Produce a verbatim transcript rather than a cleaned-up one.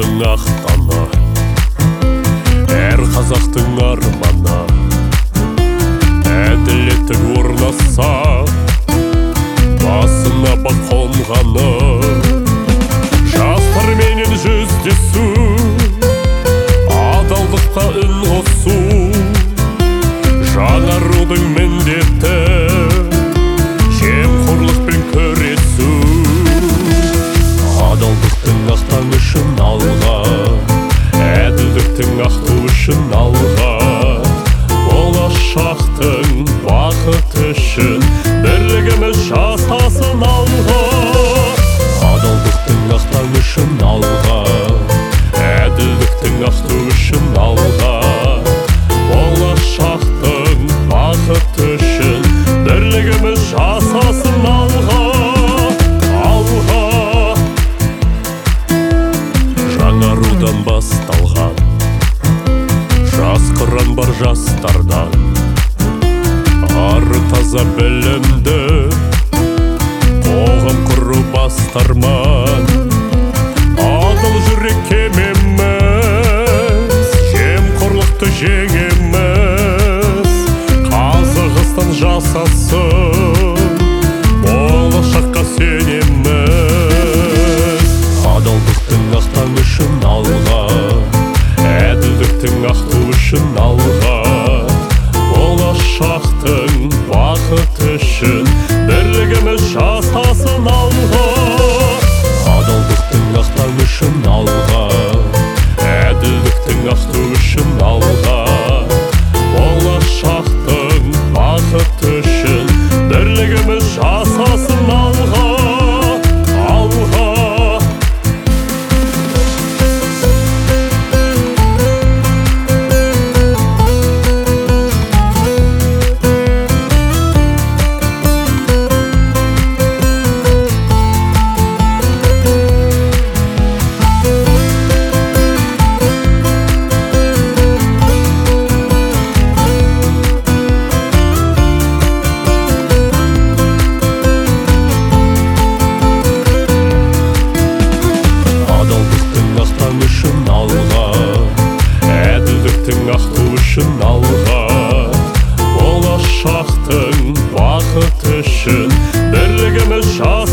адалдықтың ақтаны, әр қазақтың арманы, әділеттік орнаса, басына бақ қонғаны, жастарменен жүздесу, адалдыққа үн қосу, жаңарудың міндеті, жемқорлықпен күресу. Адалдықтың ақтаңышын алға, әділдіктің ақту үшін алға, болашақтың бақыт үшін бірлігіміз жасасын алға. Адалдықтың ақтаңышын алға, әділдіктің ақту үшін алға, болашақтың бақыт үшін бірлігіміз жасасын алға. Алға жаңарудан басталған жас қыран бар жастардан, ары таза білімді қоғам құру бастарман. Адал жүрек кемеміз, жемқорлықты жеңеміз, қазығыстан жасасын, болашаққа сенеміз. Адалдықтың ақтаңышын алға, әділдіктің ақту үшін алға, болашақтың бақыт үшін бірлігіміз жасасын алға. Адалдықтың ақтаңышын алға, әділдіктің ақту үшін алға, болашақтың бақыт үшін бірлігіміз жасасын алға. Алға үшін алға, әділдіктің ақту үшін алға, болашақтың бақыт үшін бірлігіміз жас